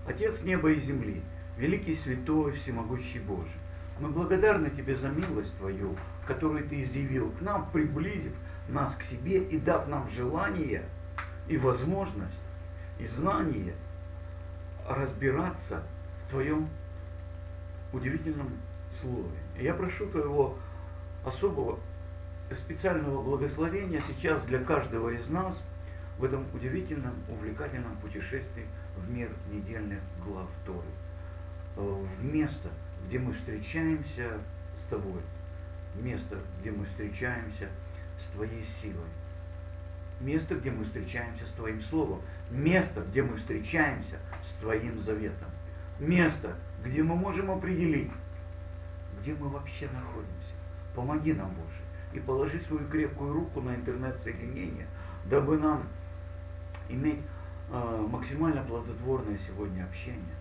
Отец неба и земли, великий святой, всемогущий Боже, мы благодарны Тебе за милость Твою, которую Ты изъявил к нам, приблизив нас к себе и дав нам желание и возможность, и знание разбираться в Твоем удивительном Слове. И я прошу Твоего особого специального благословения сейчас для каждого из нас в этом удивительном, увлекательном путешествии в мир недельных глав Торы. В место, где мы встречаемся с Тобой, место, где мы встречаемся с Твоей силой, место, где мы встречаемся с Твоим Словом, место, где мы встречаемся с Твоим заветом, место, где мы можем определить, где мы вообще находимся. Помоги нам, Боже, и положи свою крепкую руку на интернет-соединение, дабы нам иметь максимально плодотворное сегодня общение.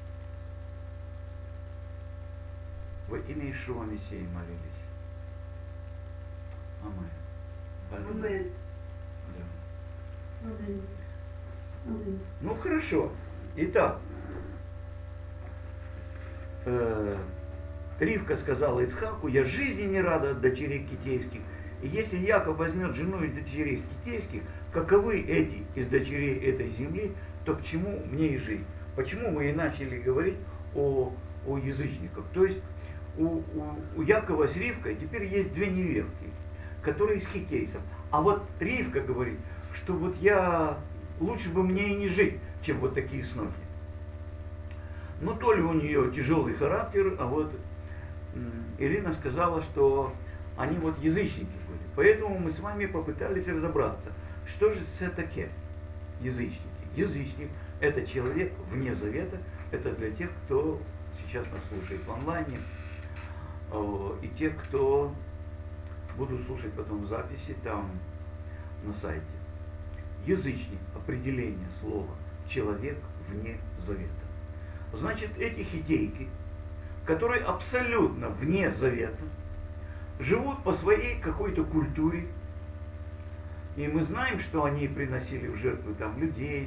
Во имя Иешуа Мессии молились. Аминь. Аминь. Да. Аминь. Аминь. Ну хорошо. Итак, Ривка сказала Ицхаку: я жизни не рада от дочерей китейских. И если Яков возьмет жену из дочерей китейских, каковы эти из дочерей этой земли, то к чему мне и жить? Почему мы и начали говорить о язычниках? То есть у Якова с Ривкой теперь есть две невестки, которые из хитейцев. А вот Ривка говорит, что вот лучше бы мне и не жить, чем вот такие сноки. Ну, то ли у нее тяжелый характер, а вот Ирина сказала, что они вот язычники были. Поэтому мы с вами попытались разобраться, что же это такое язычники. Язычник – это человек вне завета, это для тех, кто сейчас нас слушает в онлайне, и тех, кто будут слушать потом в записи там на сайте. Язычник – определение слова «человек вне завета». Значит, эти хитейки, которые абсолютно вне завета, живут по своей какой-то культуре. И мы знаем, что они приносили в жертву там людей.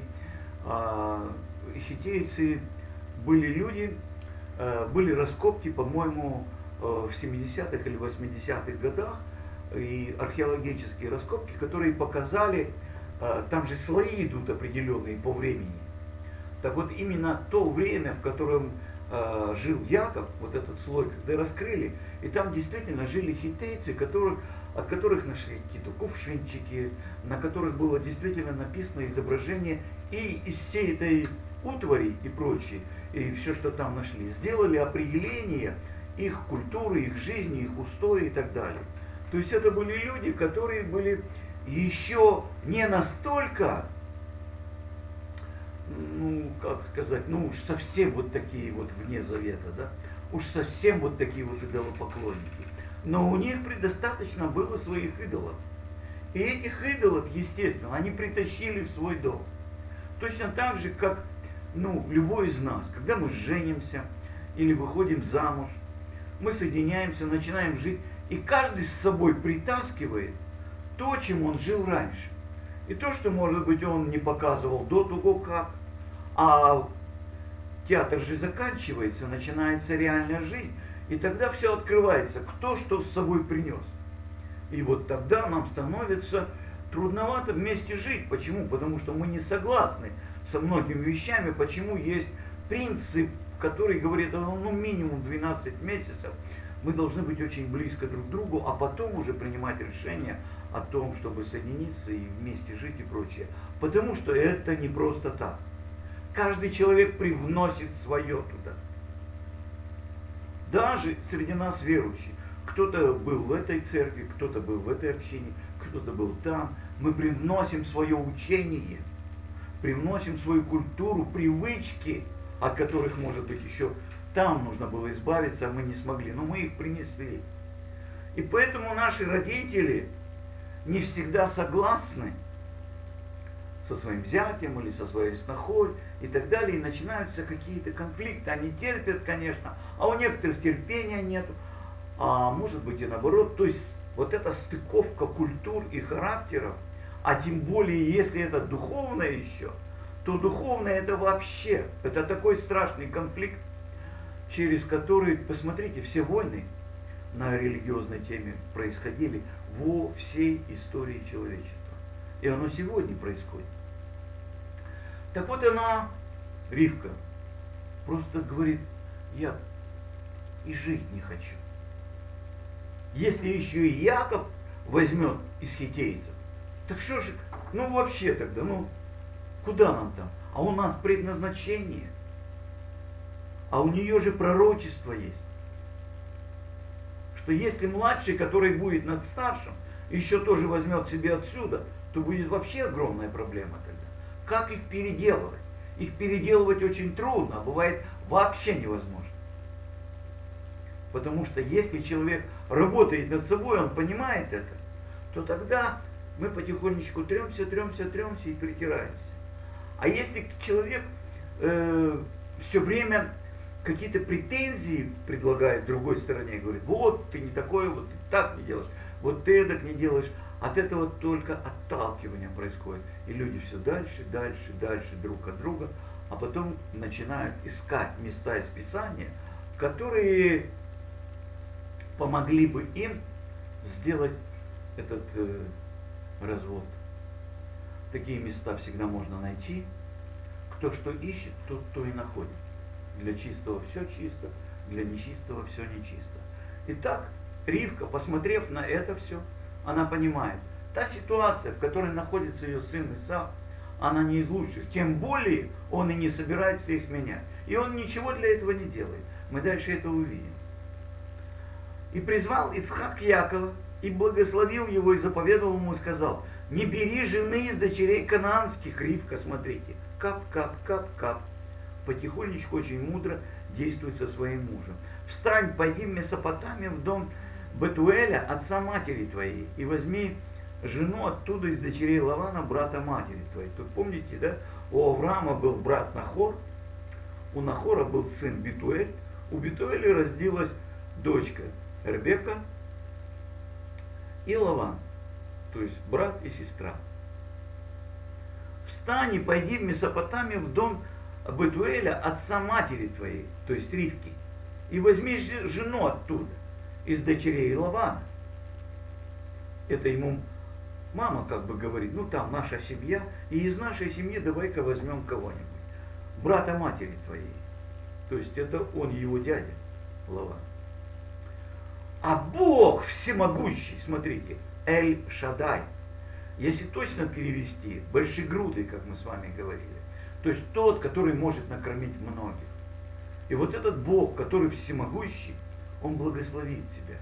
Хитейцы были люди, были раскопки, по-моему, в 70-х или 80-х годах, и археологические раскопки, которые показали, там же слои идут определенные по времени. Так вот, именно то время, в котором жил Яков, вот этот слой, когда раскрыли, и там действительно жили хитейцы, от которых нашли какие-то кувшинчики, на которых было действительно написано изображение, и из всей этой утвари и прочее, и все, что там нашли, сделали определение их культуры, их жизни, их устои и так далее. То есть это были люди, которые были еще не настолько, ну, как сказать, ну уж совсем вот такие вот вне завета, да, уж совсем вот такие вот идолопоклонники. Но у них предостаточно было своих идолов. И этих идолов, естественно, они притащили в свой дом. Точно так же, как любой из нас, когда мы женимся или выходим замуж, мы соединяемся, начинаем жить, и каждый с собой притаскивает то, чем он жил раньше. И то, что, может быть, он не показывал до того, как. А театр же заканчивается, начинается реальная жизнь. И тогда все открывается, кто что с собой принес. И вот тогда нам становится трудновато вместе жить. Почему? Потому что мы не согласны со многими вещами. Почему есть принцип, который говорит, минимум 12 месяцев мы должны быть очень близко друг к другу, а потом уже принимать решение о том, чтобы соединиться и вместе жить и прочее. Потому что это не просто так. Каждый человек привносит свое туда. Даже среди нас верующих. Кто-то был в этой церкви, кто-то был в этой общине, кто-то был там. Мы привносим свое учение, привносим свою культуру, привычки, от которых, может быть, еще там нужно было избавиться, а мы не смогли. Но мы их принесли. И поэтому наши родители не всегда согласны со своим зятем или со своей снохой и так далее. И начинаются какие-то конфликты. Они терпят, конечно, а у некоторых терпения нет. А может быть и наоборот. То есть вот эта стыковка культур и характеров, а тем более если это духовное еще, то духовное это вообще, это такой страшный конфликт, через который, посмотрите, все войны на религиозной теме происходили во всей истории человечества. И оно сегодня происходит. Так вот она, Ривка, просто говорит, я и жить не хочу. Если еще и Яков возьмет из хиттейцев, так что же, ну вообще тогда, ну куда нам там? А у нас предназначение. А у нее же пророчество есть. Что если младший, который будет над старшим, еще тоже возьмет себе отсюда, то будет вообще огромная проблема тогда. Как их переделывать? Их переделывать очень трудно, а бывает вообще невозможно. Потому что если человек работает над собой, он понимает это, то тогда мы потихонечку тремся и притираемся. А если человек все время какие-то претензии предлагает другой стороне, говорит, вот ты не такой, вот ты так не делаешь, вот ты эдак не делаешь, от этого только отталкивание происходит. И люди все дальше друг от друга, а потом начинают искать места из Писания, которые помогли бы им сделать этот развод. Такие места всегда можно найти. Кто что ищет, тот то и находит. Для чистого все чисто, для нечистого все нечисто. Итак, Ривка, посмотрев на это все, она понимает, та ситуация, в которой находится ее сын Исав, она не из лучших. Тем более он и не собирается их менять. И он ничего для этого не делает. Мы дальше это увидим. И призвал Ицхак Якова, и благословил его, и заповедовал ему, и сказал, не бери жены из дочерей канаанских. Ривка, смотрите, кап. Потихонечку, очень мудро действует со своим мужем. Встань, пойди в Месопотамию, в дом Бетуэля, отца матери твоей, и возьми жену оттуда из дочерей Лавана, брата матери твоей. Тут помните, да? У Авраама был брат Нахор, у Нахора был сын Бетуэль, у Бетуэля родилась дочка Ребекка и Лаван, то есть брат и сестра. Встань и пойди в Месопотамию, в дом Бетуэля, отца матери твоей, то есть Ривки, и возьми жену оттуда, из дочерей Лавана. Это ему мама как бы говорит, ну там наша семья, и из нашей семьи давай-ка возьмем кого-нибудь. Брата матери твоей. То есть это он, его дядя, Лаван. А Бог всемогущий, смотрите, Эль-Шадай, если точно перевести, большегрудый, как мы с вами говорили, то есть тот, который может накормить многих. И вот этот Бог, который всемогущий, он благословит тебя.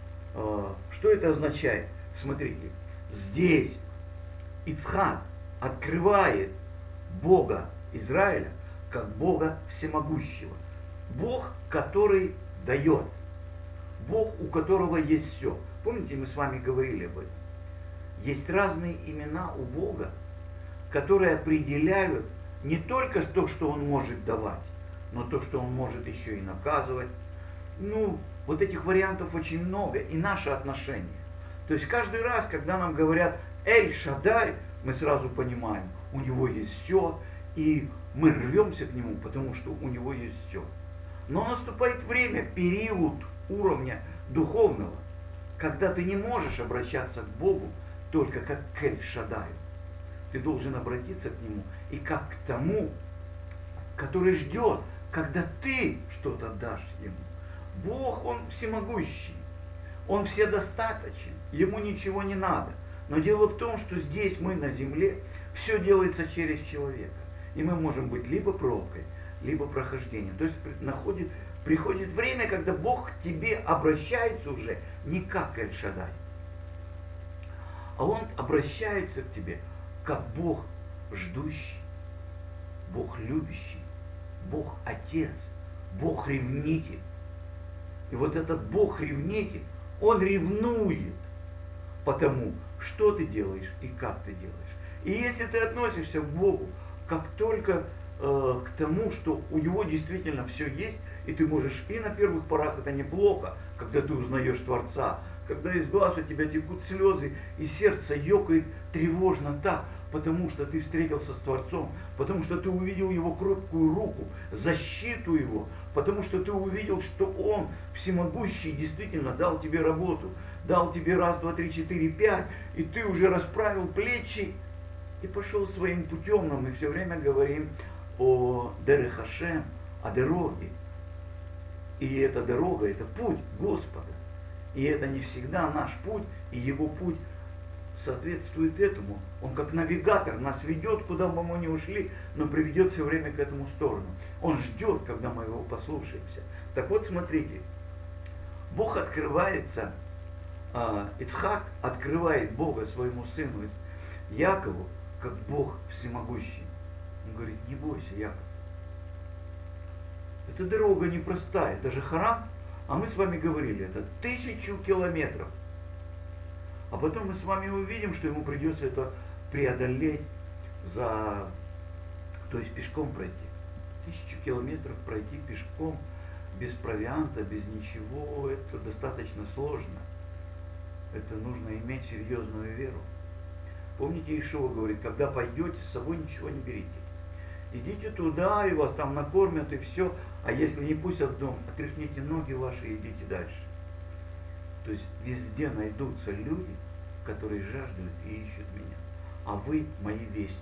Что это означает? Смотрите, здесь Ицхак открывает Бога Израиля как Бога всемогущего. Бог, который дает. Бог, у которого есть все. Помните, мы с вами говорили об этом? Есть разные имена у Бога, которые определяют не только то, что Он может давать, но то, что Он может еще и наказывать. Ну, вот этих вариантов очень много. И наше отношение. То есть каждый раз, когда нам говорят Эль-Шадай, мы сразу понимаем, у него есть все, и мы рвемся к нему, потому что у него есть все. Но наступает время, период уровня духовного, когда ты не можешь обращаться к Богу только как к Эль-Шадаю. Ты должен обратиться к Нему и как к тому, который ждет, когда ты что-то дашь Ему. Бог, Он всемогущий, Он вседостаточен, Ему ничего не надо. Но дело в том, что здесь мы на земле, все делается через человека. И мы можем быть либо пробкой, либо прохождением. То есть приходит время, когда Бог к тебе обращается уже не как Эль-Шадай, а Он обращается к тебе как Бог ждущий, Бог любящий, Бог Отец, Бог ревнитель. И вот этот Бог ревнитель, Он ревнует по тому, что ты делаешь и как ты делаешь. И если ты относишься к Богу как только к тому, что у Него действительно все есть, и ты можешь, и на первых порах это неплохо, когда ты узнаешь Творца, когда из глаз у тебя текут слезы, и сердце ёкает тревожно так, потому что ты встретился с Творцом, потому что ты увидел Его кроткую руку, защиту Его, потому что ты увидел, что Он всемогущий действительно дал тебе работу, дал тебе раз, два, три, четыре, пять, и ты уже расправил плечи и пошел своим путем. Но мы все время говорим о Дерех Ашем, о дороге. И эта дорога, это путь Господа. И это не всегда наш путь, и Его путь соответствует этому. Он как навигатор нас ведет, куда бы мы ни ушли, но приведет все время к этому сторону. Он ждет, когда мы Его послушаемся. Так вот, смотрите, Бог открывается, Ицхак открывает Бога своему сыну Якову, как Бог всемогущий. Он говорит: не бойся, Яков. Эта дорога непростая, даже Харан, а мы с вами говорили, это 1000 километров. А потом мы с вами увидим, что ему придется это преодолеть то есть пешком пройти. 1000 километров пройти пешком, без провианта, без ничего, это достаточно сложно. Это нужно иметь серьезную веру. Помните, Иешуа говорит: когда пойдете, с собой ничего не берите. Идите туда, и вас там накормят, и все. А если не пустят в дом, отряхните ноги ваши и идите дальше. То есть везде найдутся люди, которые жаждут и ищут меня. А вы мои вестники.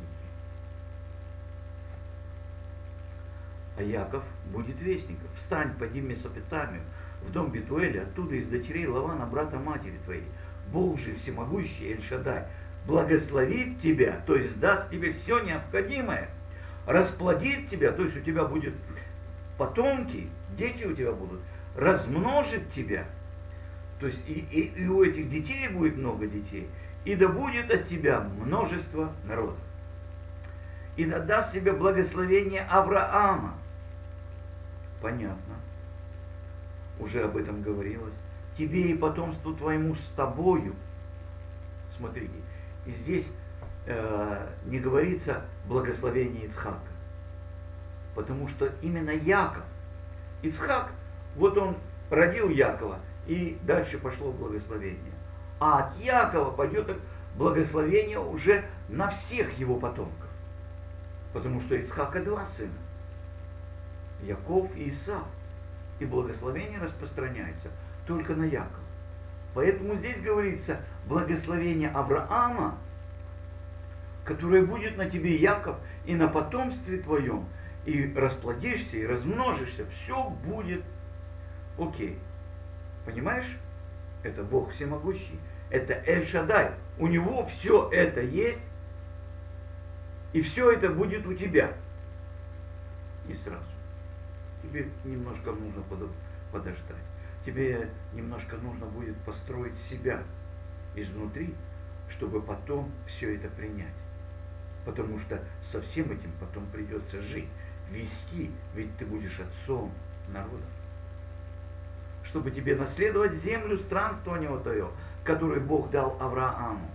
А Яков будет вестником. Встань, поди в Месопотамию, в дом Бетуэля, оттуда из дочерей Лавана, брата матери твоей. Бог же всемогущий, Эль-Шаддай, благословит тебя, то есть даст тебе все необходимое, расплодит тебя, то есть у тебя будут потомки, дети у тебя будут, размножит тебя, то есть и у этих детей будет много детей, и да будет от тебя множество народов. И да даст тебе благословение Авраама. Понятно. Уже об этом говорилось. Тебе и потомству твоему с тобою. Смотрите, и здесь не говорится благословение Ицхака. Потому что именно Яков, Ицхак, вот он родил Якова, и дальше пошло благословение. А от Якова пойдет благословение уже на всех его потомков. Потому что Ицхака 2 сына. Яков и Исав. И благословение распространяется только на Якова. Поэтому здесь говорится благословение Авраама, которое будет на тебе, Яков, и на потомстве твоем, и расплодишься, и размножишься, все будет окей. Понимаешь? Это Бог всемогущий, это Эль-Шаддай. У него все это есть, и все это будет у тебя. Не сразу. Тебе немножко нужно подождать. Тебе немножко нужно будет построить себя изнутри, чтобы потом все это принять. Потому что со всем этим потом придется жить, вести, ведь ты будешь отцом народа. Чтобы тебе наследовать землю странствования твое, которую Бог дал Аврааму.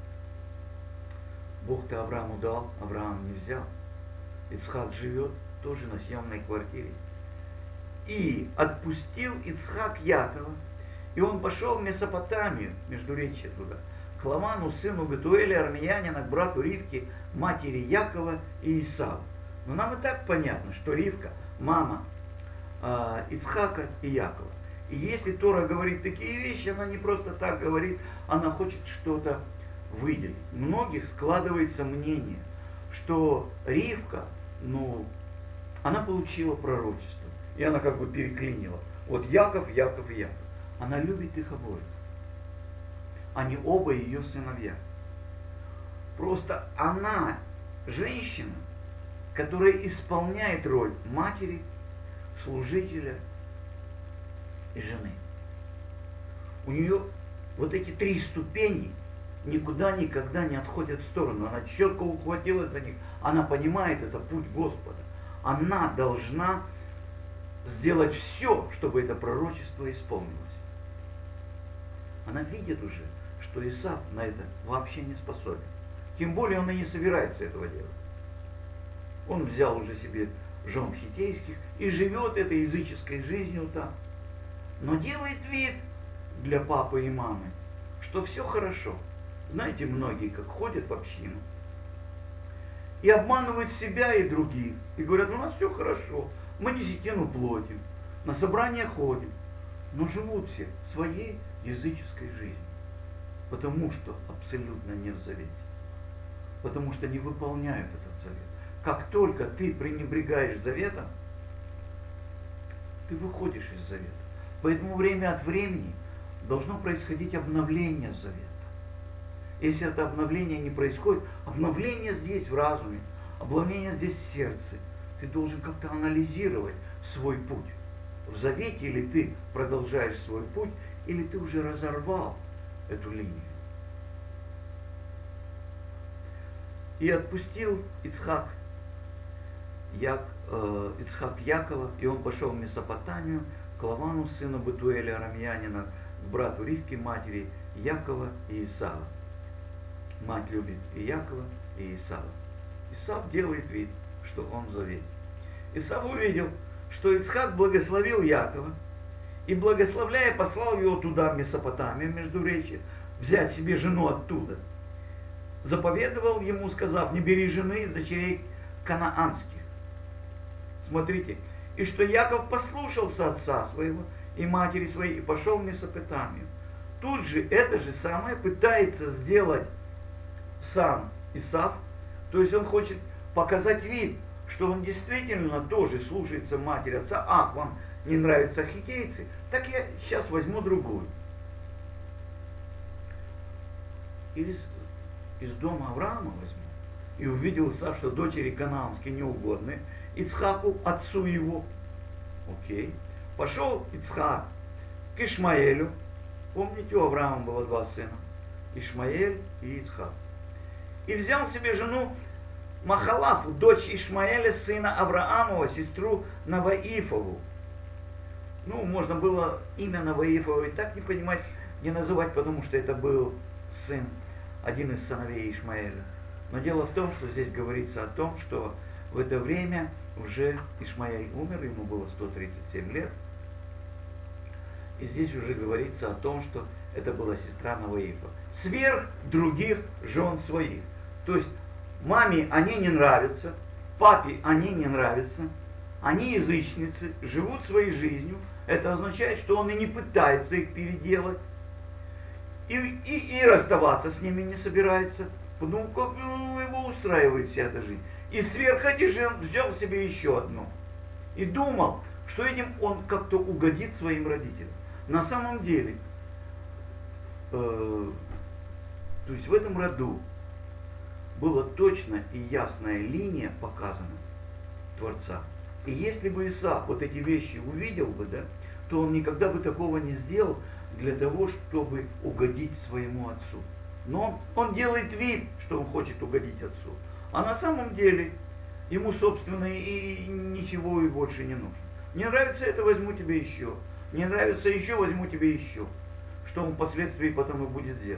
Бог-то Аврааму дал, Авраам не взял. Ицхак живет тоже на съемной квартире. И отпустил Ицхак Якова, и он пошел в Месопотамию, междуречье туда, к Лавану, сыну Бетуэля, армянина, к брату Ривки, матери Якова и Исава. Но нам и так понятно, что Ривка мама Ицхака и Якова. И если Тора говорит такие вещи, она не просто так говорит, она хочет что-то выделить. У многих складывается мнение, что Ривка, она получила пророчество. И она как бы переклинила. Вот Яков, Яков и Яков. Она любит их обоих. Они оба ее сыновья. Просто она женщина, которая исполняет роль матери, служителя и жены. У нее вот эти 3 ступени никуда никогда не отходят в сторону. Она четко ухватилась за них. Она понимает, это путь Господа. Она должна сделать все, чтобы это пророчество исполнилось. Она видит уже, что Исав на это вообще не способен. Тем более он и не собирается этого делать. Он взял уже себе жен хиттейских и живет этой языческой жизнью там. Но делает вид для папы и мамы, что все хорошо. Знаете, многие как ходят в общину, и обманывают себя и других. И говорят, у нас все хорошо, мы десятину платим, на собрания ходим, но живут все своей языческой жизнью. Потому что абсолютно не в завете. Потому что не выполняют этот завет. Как только ты пренебрегаешь заветом, ты выходишь из завета. Поэтому время от времени должно происходить обновление завета. Если это обновление не происходит, обновление здесь в разуме, обновление здесь в сердце, ты должен как-то анализировать свой путь. В завете или ты продолжаешь свой путь, или ты уже разорвал эту линию. И отпустил Ицхак Якова, и он пошел в Месопотамию, к Лавану, сыну Бетуэля арамьянина, к брату Ривки, матери Якова и Исава. Мать любит и Якова, и Исава. Исав делает вид, что он в завете. Исав увидел, что Ицхак благословил Якова, и благословляя, послал его туда, в Месопотамию, Междуречье, взять себе жену оттуда. Заповедовал ему, сказав, не бери жены из дочерей канаанских. Смотрите, и что Яков послушался отца своего и матери своей, и пошел в Месопотамию. Тут же это же самое пытается сделать сам Исав, то есть он хочет показать вид, что он действительно тоже слушается матери отца. Ах, вам не нравятся хиттейцы, так я сейчас возьму другую. Из дома Авраама возьму. И увидел Исав, что дочери канаанские неугодны Ицхаку, отцу его. Окей. Пошел Ицхак к Ишмаэлю. Помните, у Авраама было два сына. Ишмаэль и Ицхак. И взял себе жену Махалафу, дочь Ишмаэля, сына Авраамова, сестру Наваифову. Ну, можно было имя Наваифова и так не понимать, не называть, потому что это был сын, один из сыновей Ишмаэля. Но дело в том, что здесь говорится о том, что в это время уже Ишмаэль умер, ему было 137 лет. И здесь уже говорится о том, что это была сестра Наваифа. Сверх других жен своих. То есть маме они не нравятся, папе они не нравятся, они язычницы, живут своей жизнью. Это означает, что он и не пытается их переделать. И расставаться с ними не собирается. Ну, как его устраивает вся эта жизнь. И сверх этих жен взял себе еще одну. И думал, что этим он как-то угодит своим родителям. На самом деле, то есть в этом роду была точная и ясная линия показана Творца. И если бы Исав вот эти вещи увидел бы, да, то он никогда бы такого не сделал для того, чтобы угодить своему отцу. Но он делает вид, что он хочет угодить отцу. А на самом деле ему, собственно, и ничего и больше не нужно. Не нравится это, возьму тебе еще. Не нравится еще, возьму тебе еще. Что он впоследствии потом и будет делать.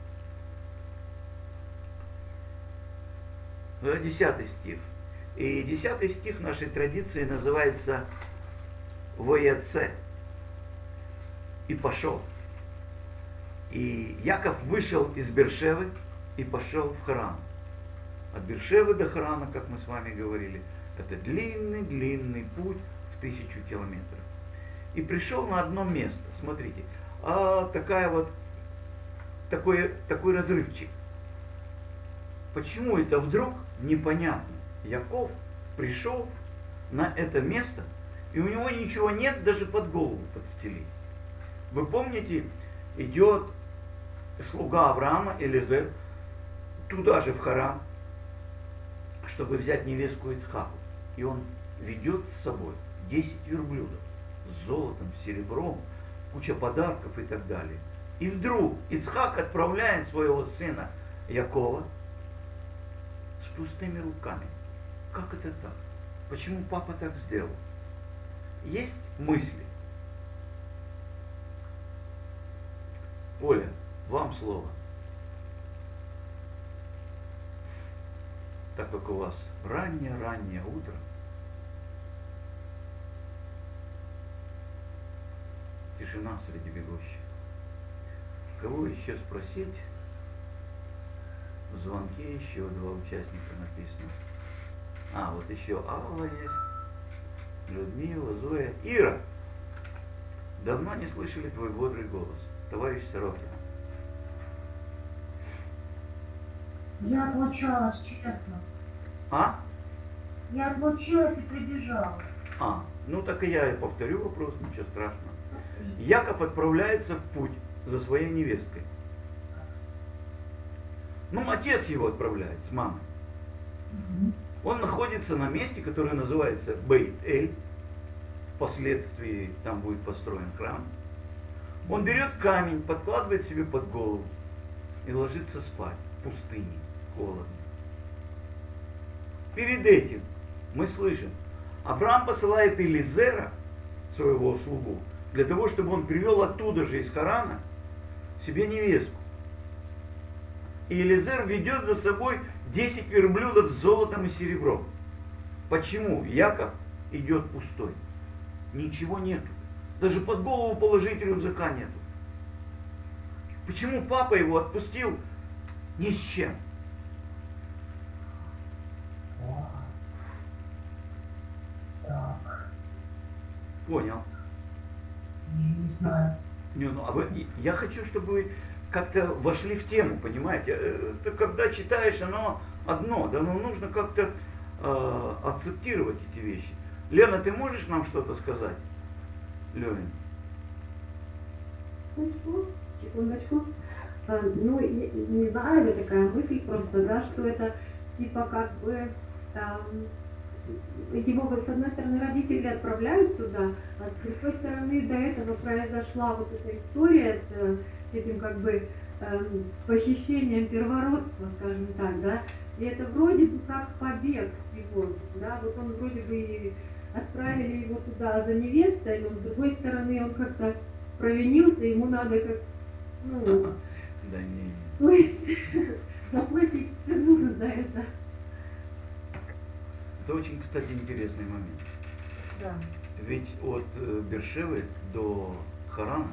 10 стих. И 10 стих нашей традиции называется «Вояце». И пошел. И Яков вышел из Бершевы и пошел в Харан. От Бершевы до Харана, как мы с вами говорили, это длинный-длинный путь в 1000 километров. И пришел на одно место. Смотрите, такой разрывчик. Почему это вдруг, непонятно. Яков пришел на это место, и у него ничего нет даже под голову подстелить. Вы помните, идет слуга Авраама, Элизер, туда же в Харан, чтобы взять невестку Ицхаку. И он ведет с собой 10 верблюдов с золотом, серебром, куча подарков и так далее. И вдруг Ицхак отправляет своего сына Якова с пустыми руками. Как это так? Почему папа так сделал? Есть мысли? Оля, вам слово. Так как у вас раннее утро, тишина среди бегущих. Кого еще спросить? В звонке еще 2 участника написано. А, вот еще Алла есть, Людмила, Зоя. Ира, давно не слышали твой бодрый голос, товарищ Сорокина. Я отлучалась, честно. А? Я отлучилась и прибежала. А, ну так и я и повторю вопрос, ничего страшного. Яков отправляется в путь за своей невесткой. Ну, отец его отправляет с мамой. Он находится на месте, которое называется Бейт-Эль. Впоследствии там будет построен храм. Он берет камень, подкладывает себе под голову и ложится спать в пустыне, холодно. Перед этим мы слышим, Авраам посылает Элизера, своего слугу, для того, чтобы он привел оттуда же из Харана себе невестку. И Элизер ведет за собой 10 верблюдов с золотом и серебром. Почему Яков идет пустой? Ничего нету. Даже под голову положить рюкзака нету. Почему папа его отпустил ни с чем? Так, Понял. не знаю. Не, ну, я хочу, чтобы вы как-то вошли в тему, понимаете? Это когда читаешь, оно одно, да, но нужно как-то акцептировать эти вещи. Лена, ты можешь нам что-то сказать? Левин. Секундочку. Ну, не знаю, это такая мысль просто, да, что это типа как бы его, с одной стороны, родители отправляют туда, а с другой стороны, до этого произошла вот эта история с этим как бы похищением первородства, скажем так, да, и это вроде бы как побег его, да, вот он вроде бы и отправили его туда за невестой, но с другой стороны он как-то провинился, ему надо как, ну, Да не. то есть заплатить цену за это. Это очень, кстати, интересный момент. Да. Ведь от Бершевы до Харана,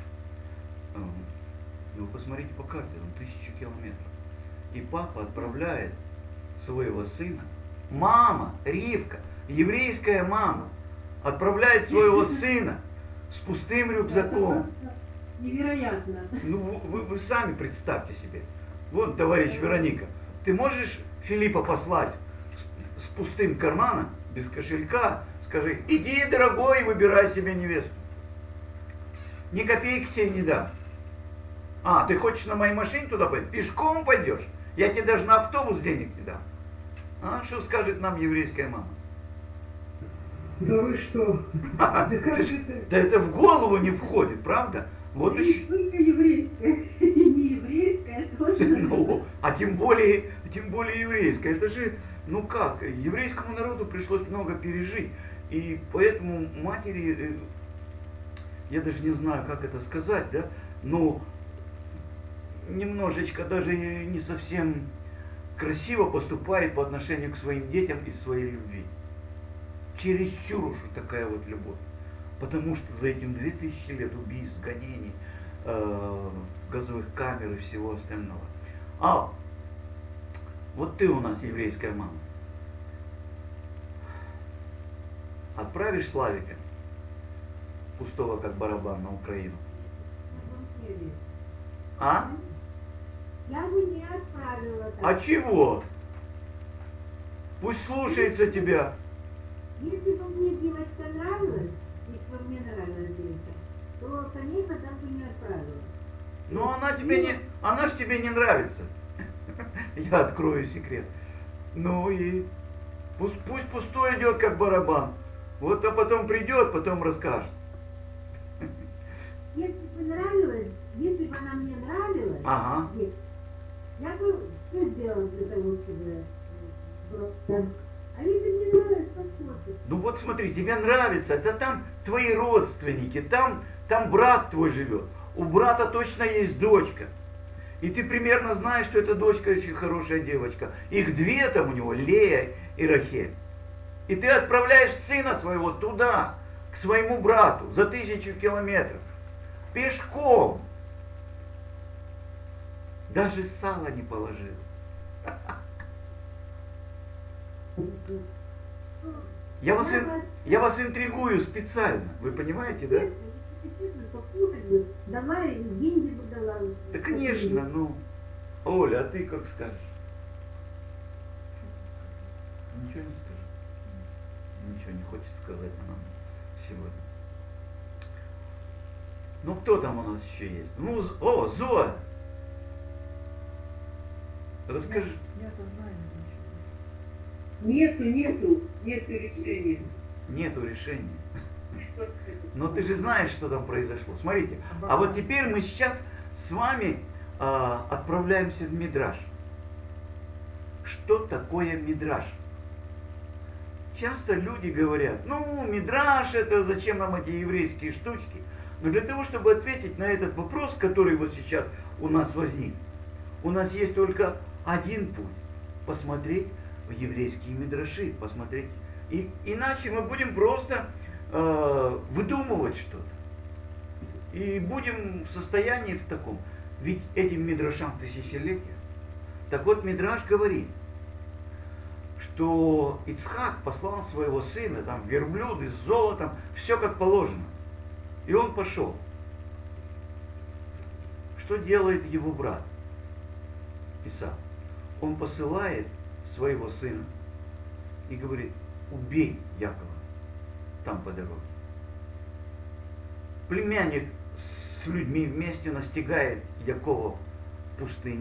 вы посмотрите по карте, там 1000 километров. И папа отправляет своего сына, мама, Ривка, еврейская мама, отправляет своего сына с пустым рюкзаком. Невероятно. Ну, вы сами представьте себе. Вот, товарищ Вероника, ты можешь Филиппа послать с пустым карманом, без кошелька, скажи, иди, дорогой, выбирай себе невесту. Ни копейки тебе не дам. А, ты хочешь на моей машине туда пойти? Пешком пойдешь? Я тебе даже на автобус денег не дам. А, что скажет нам еврейская мама? Да вы что? Да как же это? Да это в голову не входит, правда? Вот И не только еврейская, и не еврейская тоже. Ну, а тем более еврейская. Это же, ну как, еврейскому народу пришлось много пережить. И поэтому матери, я даже не знаю, как это сказать, да, но немножечко даже не совсем красиво поступает по отношению к своим детям из своей любви. Чересчур уж такая вот любовь. Потому что за этим 2000 лет убийств, гонений, газовых камер и всего остального. А, вот ты у нас еврейская мама. Отправишь Славика, пустого как барабан, на Украину? А? Я бы не отправила. А чего? Пусть слушается тебя. Если бы мне девочка нравилась, если бы мне нравилась девочка, то, конечно, там бы не отправила. Но она ж тебе не нравится. Я открою секрет. Ну и пусть пустой идет как барабан. Вот, а потом придет, потом расскажет. Если бы нравилась, если бы она мне нравилась, Ага. я бы все сделала для того, чтобы просто. А если мне нравится, то что? Ну вот смотри, тебе нравится, это там твои родственники, там брат твой живет. У брата точно есть дочка. И ты примерно знаешь, что эта дочка очень хорошая девочка. Их две там у него, Лея и Рахель. И ты отправляешь сына своего туда, к своему брату, за 1000 километров. Пешком. Даже сало не положил. Я вас интригую специально, вы понимаете, да? Давай деньги бы дала. Да, конечно, ну. Оля, а ты как скажешь? Ничего не скажешь. Ничего не хочет сказать нам сегодня. Ну, кто там у нас еще есть? Ну, Зоя! Расскажи. Я-то знаю ничего. Нету решения. Нету решения. Но ты же знаешь, что там произошло. Смотрите, а вот теперь мы сейчас с вами отправляемся в Мидраш. Что такое Мидраш? Часто люди говорят, ну, Мидраш, это зачем нам эти еврейские штучки? Но для того, чтобы ответить на этот вопрос, который вот сейчас у нас возник, у нас есть только один путь. Посмотреть в еврейские мидраши, посмотреть. И иначе мы будем просто выдумывать что-то. И будем в состоянии в таком. Ведь этим мидрашам тысячелетия. Так вот, Мидраш говорит, что Ицхак послал своего сына, там, верблюды с золотом, все как положено. И он пошел. Что делает его брат Исав? Он посылает своего сына и говорит, убей Якова там по дороге. Племянник с людьми вместе настигает Якова в пустыне.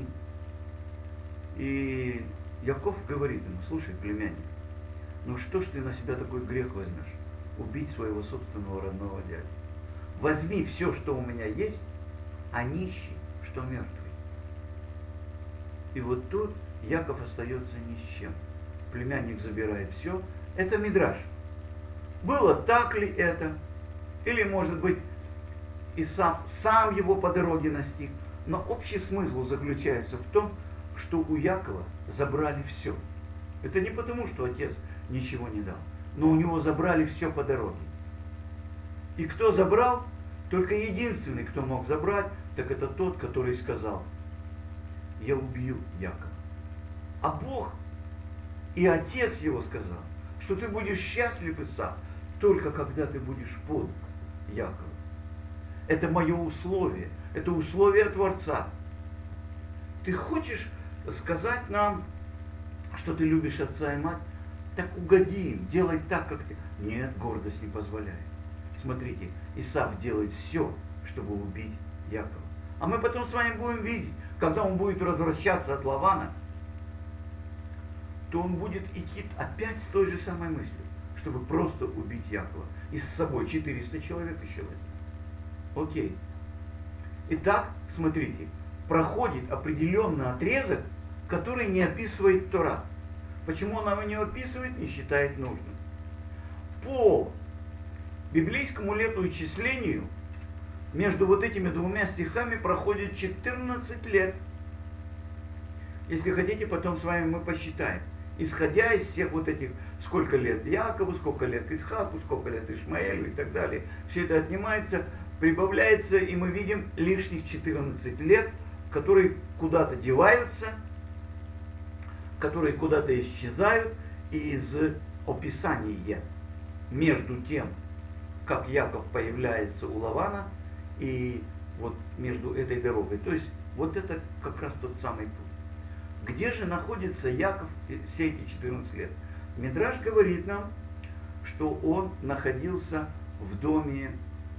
И Яков говорит ему, слушай, племянник, ну что ж ты на себя такой грех возьмешь? Убить своего собственного родного дядю. Возьми все, что у меня есть, а нищий, что мертвый. И вот тут Яков остается ни с чем. Племянник забирает все. Это Мидраш. Было так ли это? Или, может быть, Исав сам его по дороге настиг. Но общий смысл заключается в том, что у Якова забрали все. Это не потому, что отец ничего не дал, но у него забрали все по дороге. И кто забрал? Только единственный, кто мог забрать, так это тот, который сказал, я убью Якова. А Бог и отец его сказал, что ты будешь счастлив, Исав, только когда ты будешь под Якова. Это мое условие, это условие Творца. Ты хочешь сказать нам, что ты любишь отца и мать? Так угоди им, делай так, как ты. Нет, гордость не позволяет. Смотрите, Исав делает все, чтобы убить Якова. А мы потом с вами будем видеть, когда он будет возвращаться от Лавана, то он будет идти опять с той же самой мыслью, чтобы просто убить Якова. И с собой 400 человек еще возьмет. Окей. Итак, смотрите, проходит определенный отрезок, который не описывает Тора. Почему он его не описывает, не считает нужным. По библейскому летоисчислению между вот этими двумя стихами проходит 14 лет. Если хотите, потом с вами мы посчитаем. Исходя из всех вот этих, сколько лет Якову, сколько лет Исхаку, сколько лет Ишмаэлю и так далее. Все это отнимается, прибавляется, и мы видим лишних 14 лет, которые куда-то деваются, которые куда-то исчезают из описания между тем, как Яков появляется у Лавана, и вот между этой дорогой. То есть вот это как раз тот самый путь. Где же находится Яков все эти 14 лет? Мидраш говорит нам, что он находился в доме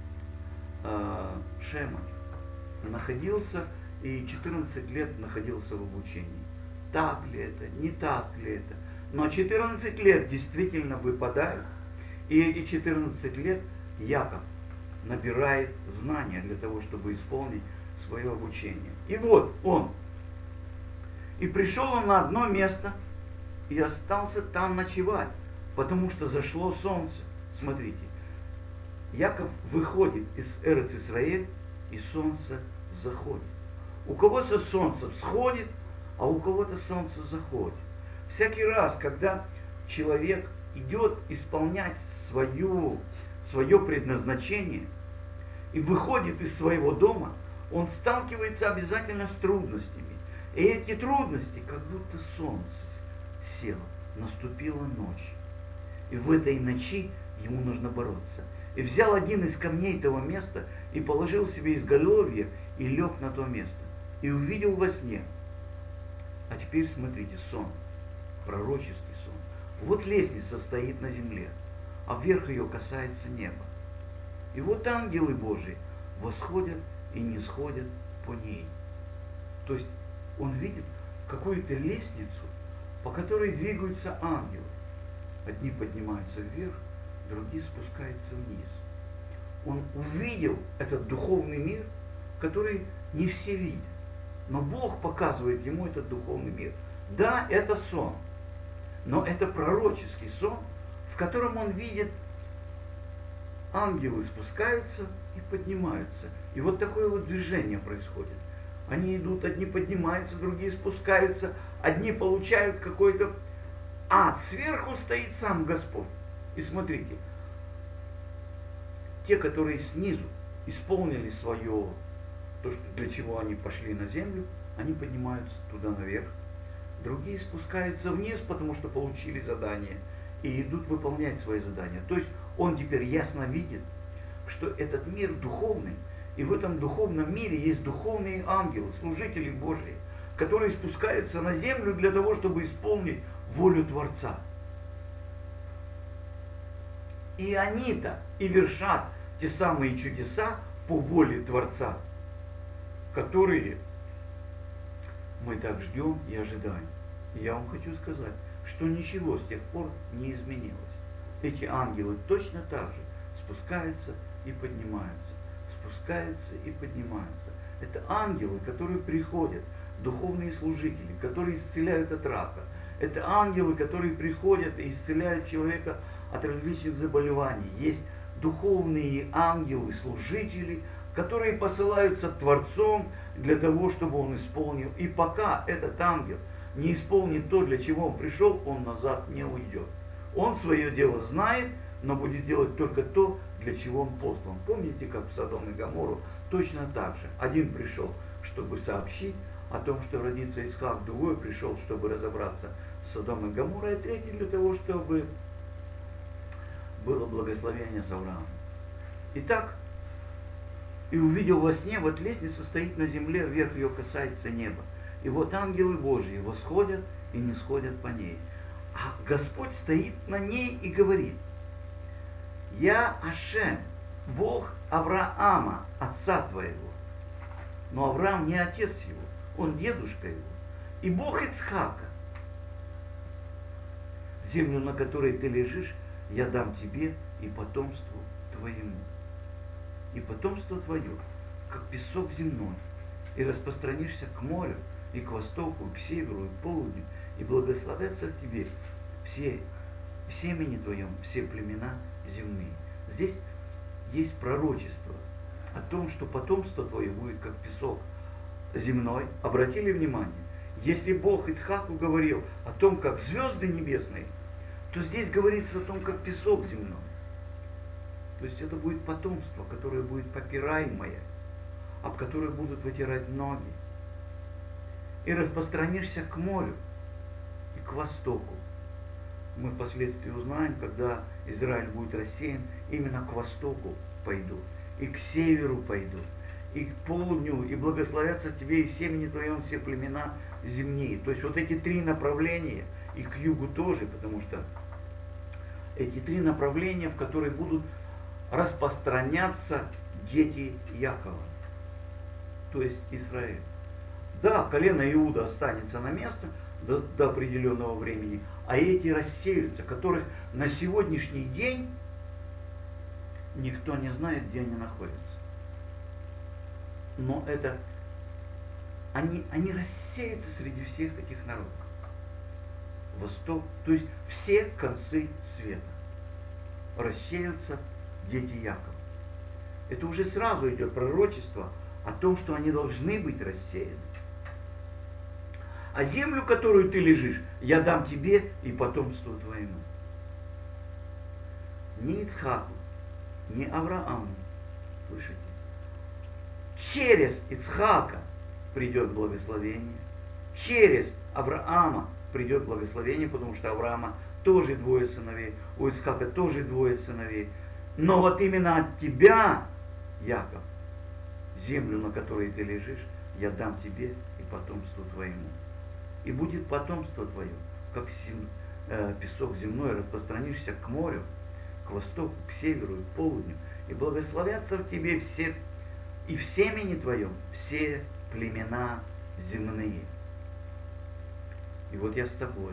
Шема. Находился и 14 лет находился в обучении. Так ли это, не так ли это? Но 14 лет действительно выпадают, и эти 14 лет Яков набирает знания для того, чтобы исполнить свое обучение. И вот он. И пришел он на одно место и остался там ночевать, потому что зашло солнце. Смотрите, Яков выходит из Эрец-Исраэль, и солнце заходит. У кого-то солнце всходит, а у кого-то солнце заходит. Всякий раз, когда человек идет исполнять свое предназначение и выходит из своего дома, он сталкивается обязательно с трудностями. И эти трудности, как будто солнце село наступила ночь. И в этой ночи ему нужно бороться. И взял один из камней того места и положил себе изголовье и лег на то место. И увидел во сне. А теперь смотрите, сон, пророческий сон. Вот лестница стоит на земле, а вверх ее касается неба. И вот ангелы Божии восходят и не сходят по ней. То есть он видит какую-то лестницу, по которой двигаются ангелы. Одни поднимаются вверх, другие спускаются вниз. Он увидел этот духовный мир, который не все видят. Но Бог показывает ему этот духовный мир. Да, это сон, но это пророческий сон, в котором он видит, ангелы спускаются и поднимаются. И вот такое вот движение происходит. Они идут, одни поднимаются, другие спускаются, одни получают какой-то... А сверху стоит сам Господь. И смотрите, те, которые снизу исполнили свое, то, для чего они пошли на землю, они поднимаются туда наверх. Другие спускаются вниз, потому что получили задание, и идут выполнять свои задания. То есть он теперь ясно видит, что этот мир духовный, и в этом духовном мире есть духовные ангелы, служители Божии, которые спускаются на землю для того, чтобы исполнить волю Творца. И они-то и вершат те самые чудеса по воле Творца, которые мы так ждем и ожидаем. И я вам хочу сказать, что ничего с тех пор не изменилось. Эти ангелы точно так же спускаются и поднимаются, спускаются и поднимаются. Это ангелы, которые приходят, духовные служители, которые исцеляют от рака. Это ангелы, которые приходят и исцеляют человека от различных заболеваний. Есть духовные ангелы, служители, которые посылаются Творцом для того, чтобы он исполнил. И пока этот ангел не исполнит то, для чего он пришел, он назад не уйдет. Он свое дело знает, но будет делать только то, для чего он послан. Помните, как в Содом и Гоморру? Точно так же. Один пришел, чтобы сообщить о том, что родится Исхак, другой пришел, чтобы разобраться с Содом и Гоморрой, а третий для того, чтобы было благословение с Авраамом. Итак, и увидел во сне, вот лестница стоит на земле, вверх ее касается неба. И вот ангелы Божьи восходят и не сходят по ней. А Господь стоит на ней и говорит: «Я Ашем, Бог Авраама, отца твоего». Но Авраам не отец его, он дедушка его. И Бог Ицхака. Землю, на которой ты лежишь, я дам тебе и потомству твоему. И потомство твое, как песок земной, и распространишься к морю, и к востоку, и к северу, и к полудню, и благословятся в тебе все в семени твоем, все племена земные. Здесь есть пророчество о том, что потомство твое будет как песок земной. Обратили внимание? Если Бог Ицхаку говорил о том, как звезды небесные, то здесь говорится о том, как песок земной. То есть это будет потомство, которое будет попираемое, об которое будут вытирать ноги. И распространишься к морю и к востоку. Мы впоследствии узнаем, когда Израиль будет рассеян, именно к востоку пойдут, и к северу пойдут, и к полудню, и благословятся тебе и семени твоем все племена земные. То есть вот эти три направления, и к югу тоже, потому что эти три направления, в которые будут распространяться дети Якова, то есть Израиль. Да, колено Иуда останется на место до определенного времени, а эти рассеются, которых на сегодняшний день никто не знает, где они находятся. Но это они рассеются среди всех этих народов. Восток, то есть все концы света рассеются дети Якова. Это уже сразу идет пророчество о том, что они должны быть рассеяны. А землю, которую ты лежишь, я дам тебе и потомству твоему. Ни Ицхаку, ни Аврааму, слышите? Через Ицхака придет благословение, через Авраама придет благословение, потому что у Авраама тоже двое сыновей, у Ицхака тоже двое сыновей. Но вот именно от тебя, Яков, землю, на которой ты лежишь, я дам тебе и потомству твоему. И будет потомство твое, как песок земной, распространишься к морю, к востоку, к северу и к полудню, и благословятся в тебе все, и в семени твоем все племена земные. И вот я с тобой,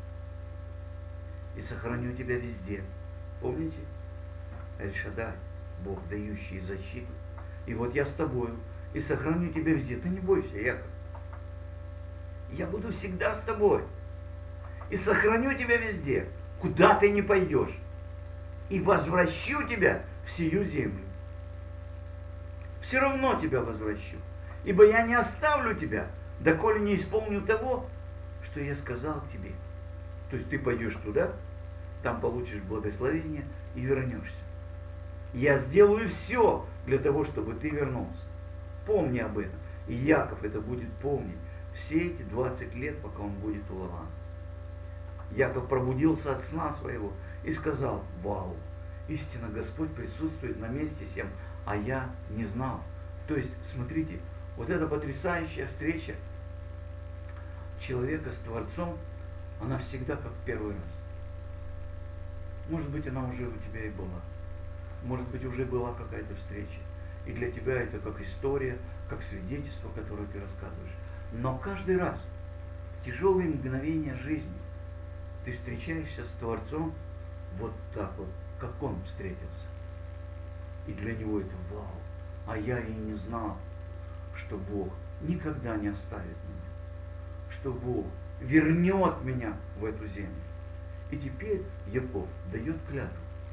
и сохраню тебя везде. Помните? Эль-Шаддай, Бог, дающий защиту. И вот я с тобою, и сохраню тебя везде. Ты не бойся, Яков. Я буду всегда с тобой. И сохраню тебя везде, куда ты не пойдешь. И возвращу тебя в сию землю. Все равно тебя возвращу. Ибо я не оставлю тебя, доколе не исполню того, что я сказал тебе. То есть ты пойдешь туда, там получишь благословение и вернешься. Я сделаю все для того, чтобы ты вернулся. Помни об этом. И Яков это будет помнить все эти 20 лет, пока он будет у Лавана. Яков пробудился от сна своего и сказал: вау, истинно Господь присутствует на месте сем, а я не знал. То есть, смотрите, вот эта потрясающая встреча человека с Творцом, она всегда как первый раз. Может быть, она уже у тебя и была. Может быть, уже была какая-то встреча. И для тебя это как история, как свидетельство, которое ты рассказываешь. Но каждый раз, в тяжелые мгновения жизни, ты встречаешься с Творцом вот так вот, как он встретился. И для него это вау. А я и не знал, что Бог никогда не оставит меня. Что Бог вернет меня в эту землю. И теперь Яков дает клятву.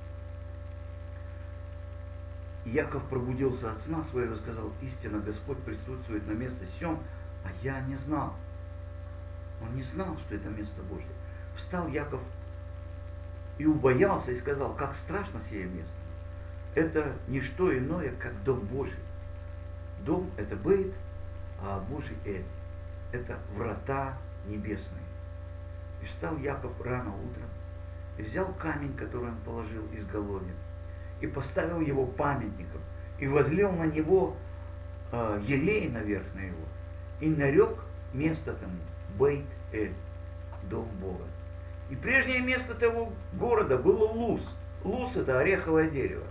Яков пробудился от сна своего и сказал: истинно Господь присутствует на месте сем, а я не знал. Он не знал, что это место Божье. Встал Яков и убоялся и сказал: как страшно сие место. Это не что иное, как дом Божий. Дом — это Бейт, а Божий — Эль. Это врата небесные. И встал Яков рано утром, и взял камень, который он положил изголовья, и поставил его памятником, и возлил на него елей наверх на его, и нарек место тому Бейт-Эль, дом Бога. И прежнее место того города было Луз. Луз — это ореховое дерево.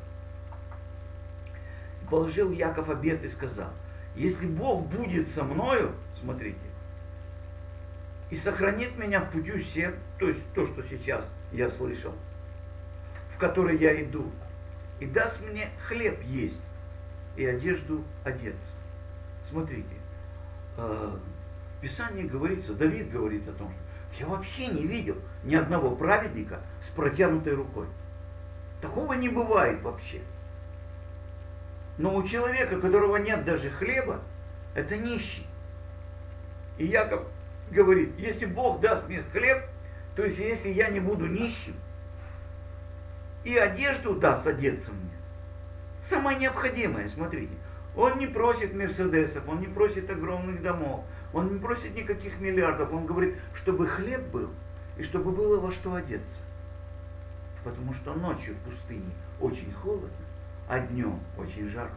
И положил Яков обет и сказал: если Бог будет со мною, смотрите, и сохранит меня в путю всем, то есть то, что сейчас я слышал, в который я иду, и даст мне хлеб есть и одежду одеться. Смотрите, в Писании говорится, Давид говорит о том, что я вообще не видел ни одного праведника с протянутой рукой. Такого не бывает вообще. Но у человека, у которого нет даже хлеба, это нищий. И Яков говорит: если Бог даст мне хлеб, то есть если я не буду нищим, и одежду даст одеться мне, самое необходимое, смотрите, он не просит мерседесов, он не просит огромных домов, он не просит никаких миллиардов, он говорит, чтобы хлеб был, и чтобы было во что одеться. Потому что ночью в пустыне очень холодно, а днем очень жарко.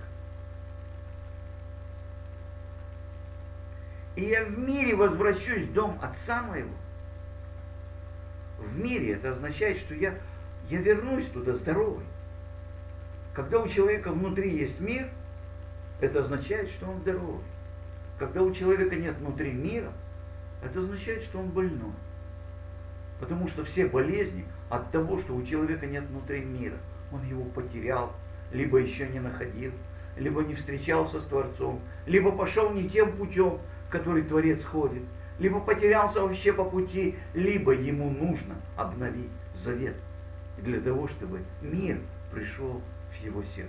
И я в мире возвращусь в дом отца моего. В мире это означает, что я вернусь туда здоровый. Когда у человека внутри есть мир, это означает, что он здоровый. Когда у человека нет внутри мира, это означает, что он больной. Потому что все болезни от того, что у человека нет внутри мира. Он его потерял, либо еще не находил, либо не встречался с Творцом, либо пошел не тем путем, который Творец ходит, либо потерялся вообще по пути, либо ему нужно обновить завет для того, чтобы мир пришел в его сердце.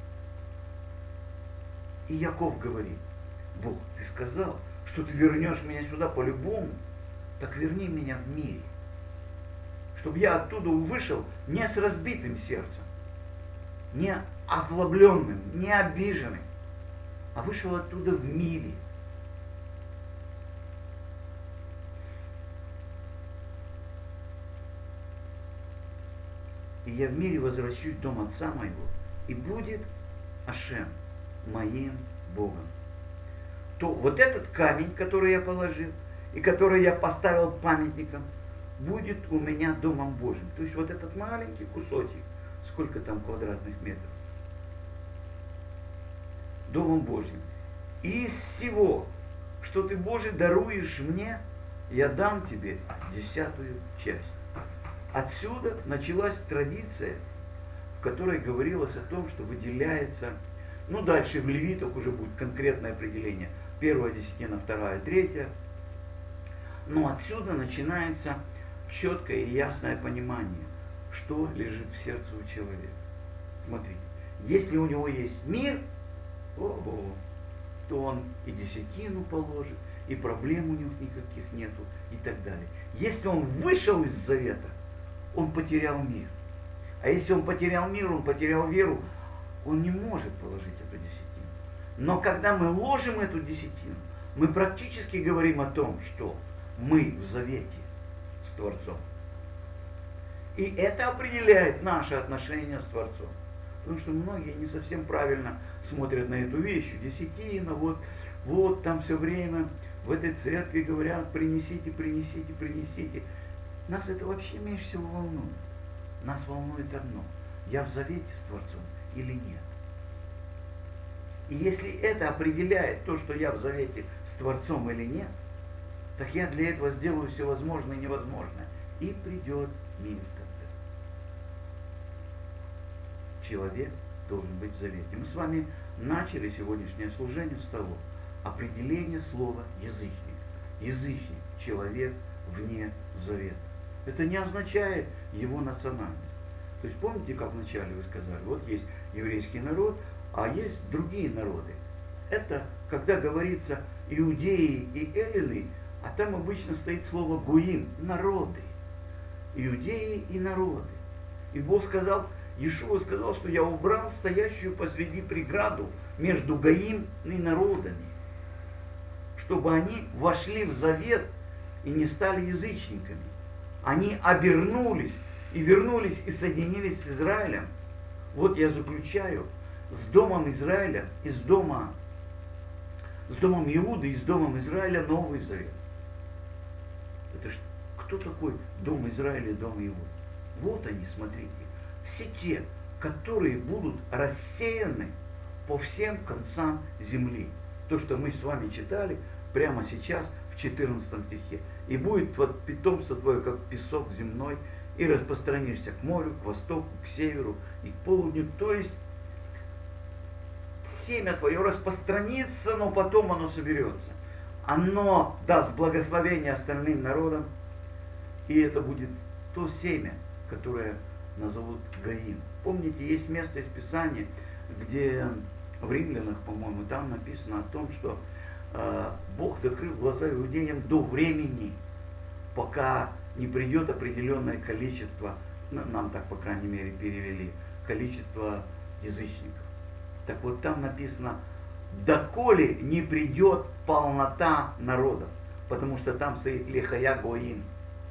И Яков говорит: Бог, ты сказал, что ты вернешь меня сюда по-любому, так верни меня в мире, чтобы я оттуда вышел не с разбитым сердцем, не озлобленным, не обиженным, а вышел оттуда в мире. и я в мире возвращусь в дом отца моего, и будет Ашем моим Богом. То вот этот камень, который я положил, и который я поставил памятником, будет у меня домом Божьим. То есть вот этот маленький кусочек, сколько там квадратных метров, домом Божьим. И из всего, что ты, Боже, даруешь мне, я дам тебе 10-ую часть. Отсюда началась традиция, в которой говорилось о том, что выделяется, ну дальше в Левитах уже будет конкретное определение, 1-я десятина, 2-я, 3-я. Но отсюда начинается четкое и ясное понимание, что лежит в сердце у человека. Смотрите, если у него есть мир, то он и десятину положит, и проблем у него никаких нету, и так далее. Если он вышел из завета, он потерял мир. А если он потерял мир, он потерял веру, он не может положить эту десятину. Но когда мы ложим эту десятину, мы практически говорим о том, что мы в завете с Творцом. И это определяет наше отношение с Творцом. Потому что многие не совсем правильно смотрят на эту вещь. Десятина, вот там все время в этой церкви говорят, принесите, принесите, принесите. Нас это вообще меньше всего волнует. Нас волнует одно. Я в завете с Творцом или нет? И если это определяет то, что я в завете с Творцом или нет, так я для этого сделаю все возможное и невозможное. И придет мир тогда. Человек должен быть в завете. Мы с вами начали сегодняшнее служение с того определения слова язычник. Язычник – человек вне завета. Это не означает его национальность. То есть помните, как вначале вы сказали, вот есть еврейский народ, а есть другие народы. Это когда говорится иудеи и эллины, а там обычно стоит слово гуим, народы. Иудеи и народы. И Бог сказал, Иешуа сказал, что я убрал стоящую посреди преграду между гаим и народами, чтобы они вошли в завет и не стали язычниками. Они обернулись и вернулись и соединились с Израилем. Вот я заключаю с домом Израиля, с домом Иуды и с домом Израиля Новый Завет. Это кто такой дом Израиля и дом Иуды? Вот они, смотрите. Все те, которые будут рассеяны по всем концам земли. То, что мы с вами читали прямо сейчас в 14 стихе. И будет вот питомство твое, как песок земной, и распространишься к морю, к востоку, к северу и к полудню. То есть семя твое распространится, но потом оно соберется. Оно даст благословение остальным народам, и это будет то семя, которое назовут Гаим. Помните, есть место из Писания, где в Римлянах, по-моему, там написано о том, что Бог закрыл глаза иудеям до времени, пока не придет определенное количество, нам так, по крайней мере, перевели, количество язычников. Так вот там написано, доколе не придет полнота народов, потому что там стоит Лехая Гоим.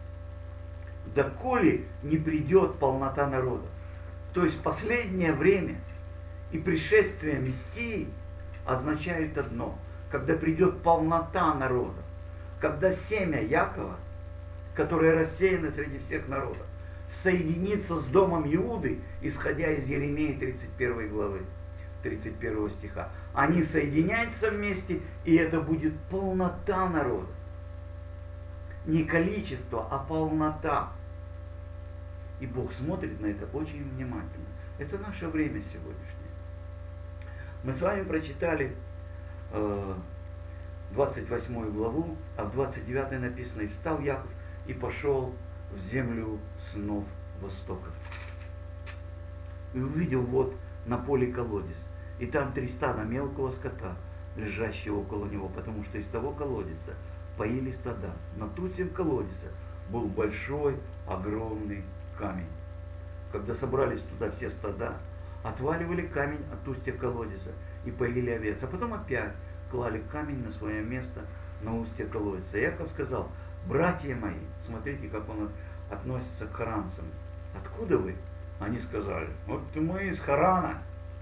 Доколе не придет полнота народов. То есть последнее время и пришествие Мессии означают одно. Когда придет полнота народов, когда семя Якова, которое рассеяно среди всех народов, соединится с домом Иуды, исходя из Еремии 31 главы, 31 стиха. Они соединяются вместе, и это будет полнота народа. Не количество, а полнота. И Бог смотрит на это очень внимательно. Это наше время сегодняшнее. Мы с вами прочитали 28 главу, а в 29 написано, и встал Яков и пошел в землю сынов Востока. И увидел вот на поле колодец, и там 3 стада мелкого скота, лежащего около него, потому что из того колодца поили стада. На тусем колодца был большой, огромный камень. Когда собрались туда все стада, отваливали камень от устья колодца и поили овец, а потом опять клали камень на свое место на устье колодца. Яков сказал, братья мои, смотрите, как он относится к харанцам. Откуда вы? Они сказали, вот мы из Харана.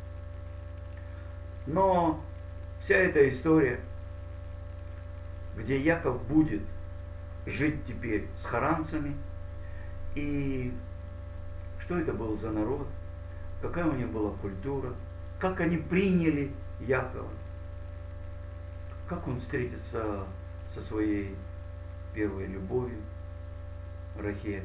Но вся эта история, где Яков будет жить теперь с харанцами, и что это был за народ, какая у них была культура, как они приняли Якова, как он встретится со своей первой любовью, Рахель,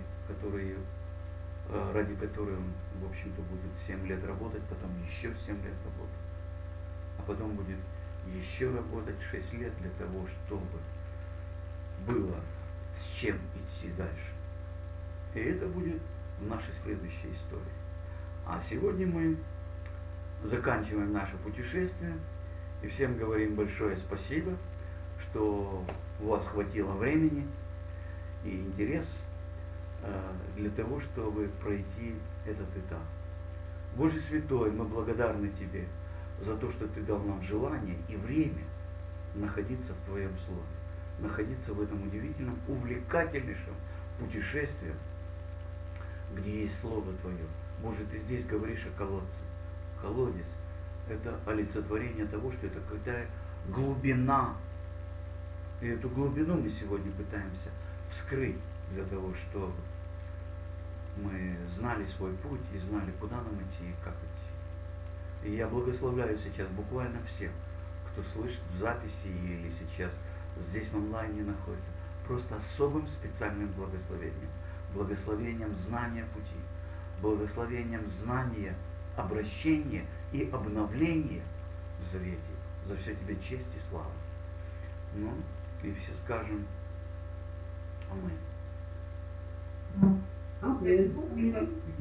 ради которой он, в общем-то, будет 7 лет работать, потом еще 7 лет работать, а потом будет еще работать 6 лет для того, чтобы было с чем идти дальше. И это будет в нашей следующей истории. А сегодня мы заканчиваем наше путешествие и всем говорим большое спасибо, что у вас хватило времени и интерес для того, чтобы пройти этот этап. Боже Святой, мы благодарны Тебе за то, что Ты дал нам желание и время находиться в Твоем Слове, находиться в этом удивительном, увлекательнейшем путешествии, где есть Слово Твое. Боже, Ты здесь говоришь о колодце. Колодец – это олицетворение того, что это какая-то глубина. И эту глубину мы сегодня пытаемся вскрыть для того, чтобы мы знали свой путь и знали, куда нам идти и как идти. И я благословляю сейчас буквально всех, кто слышит в записи или сейчас здесь в онлайне находится, просто особым специальным благословением. Благословением знания пути, благословением знания, обращения и обновления в завете. За все тебе честь и слава. Ну, и все скажем Аминь. Аминь.